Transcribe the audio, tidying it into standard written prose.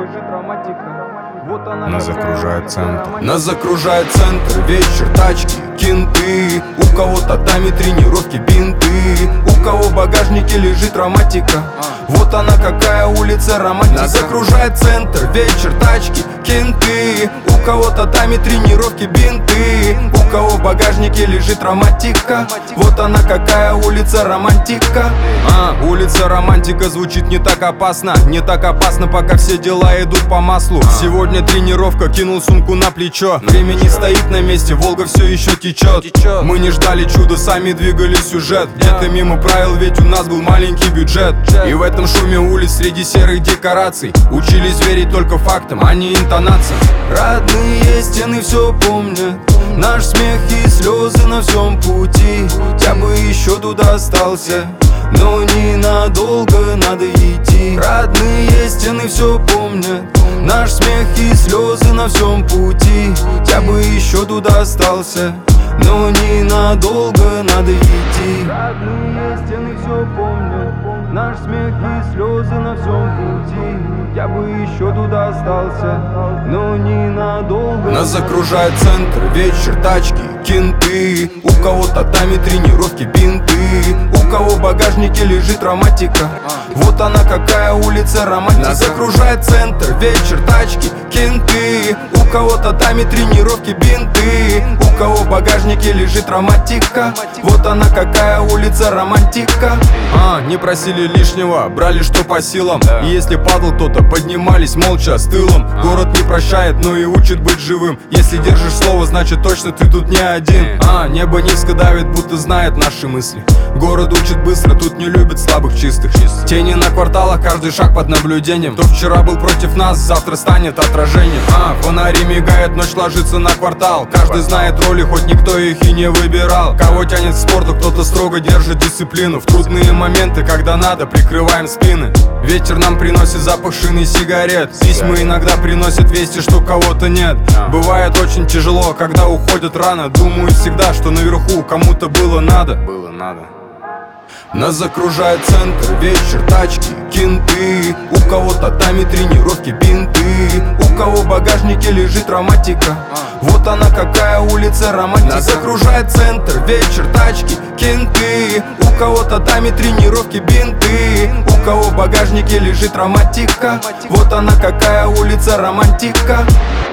лежит романтика. Вот она. Нас окружает центр. Нас окружает центр, вечер, тачки, кенты. У кого-то тами тренировки, бинты. У кого в багажнике лежит романтика. Вот она какая улица романтика. Нас окружает центр, вечер, тачки, кенты. У кого-то тами тренировки, бинты. У кого в багажнике лежит романтика. Вот она какая улица романтика. Улица романтика звучит не так опасно. Не так опасно, пока все дела идут по маслу. Сегодня тренировка, кинул сумку на плечо. Время не стоит на месте, Волга все еще течет. Мы не ждали чуда, сами двигали сюжет. Где-то мимо правил, ведь у нас был маленький бюджет. И в этом шуме улиц среди серых декораций учились верить только фактам, а не интонациям. Родные стены все помнят, наш смех и слезы на всем пути. Я бы еще туда остался, но ненадолго надо идти. Родные стены все помнят, наш смех и слезы на всем пути. Я бы еще туда остался, но ненадолго надо идти. Родные стены все помнят, наш смех и слезы на всем пути. Я бы еще туда остался, но ненадолго. Нас окружает центр, вечер, тачки, кенты. У кого-то тами тренировки, бинты. У кого в багажнике лежит романтика. Вот она какая улица романтика. Нас окружает центр, вечер, тачки, кенты. У кого-то тами тренировки, бинты. У кого в багажнике лежит романтика. Вот она какая улица романтика. Не просили лишнего, брали что по силам. И если падал кто-то, поднимались молча с тылом. Город не прощает, но и учит быть живым. Если держишь слово, значит точно ты тут не один. Небо низко давит, будто знает наши мысли. Город учит быстро, тут не любит слабых чистых. Тени на кварталах, каждый шаг под наблюдением. Кто вчера был против нас, завтра станет отражением. Фонари мигает, ночь ложится на квартал. Каждый знает роли, хоть никто их и не выбирал. Кого тянет к спорту, кто-то строго держит дисциплину. В трудные моменты, когда надо, прикрываем спины. Ветер нам приносит запах шин и сигарет. Письма иногда приносят вести, что кого-то нет. Бывает очень тяжело, когда уходят рано. Думаю всегда, что наверху кому-то было надо. Нас окружает центр, вечер, тачки, кенты. У кого-то тами тренировки, бинты. У кого в багажнике лежит романтика. Вот она какая улица романтика. Нас окружает центр, вечер, тачки, кенты. У кого-то тами тренировки, бинты. У кого в багажнике лежит романтика. Вот она какая улица романтика.